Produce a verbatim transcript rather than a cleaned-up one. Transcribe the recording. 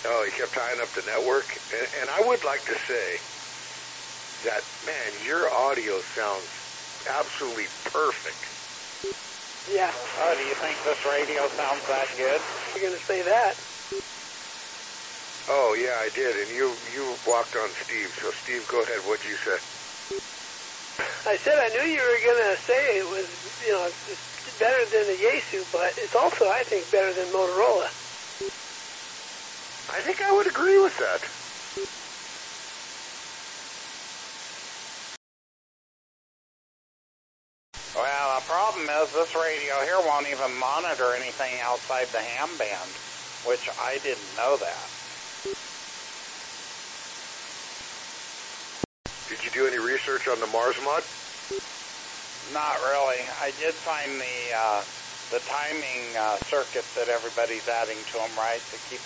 Oh, he kept tying up the network. And, and I would like to say that, man, your audio sounds absolutely perfect. Yeah. Oh, do you think this radio sounds that good? You're going to say that. Oh, yeah, I did. And you, you walked on Steve. So, Steve, go ahead. What'd you say? I said I knew you were going to say it was, you know, it's better than the Yaesu, but it's also, I think, better than Motorola. I think I would agree with that. Well, the problem is this radio here won't even monitor anything outside the ham band, which I didn't know that. Did you do any research on the Mars mod? Not really. I did find the uh, the timing uh, circuit that everybody's adding to them, right, to keep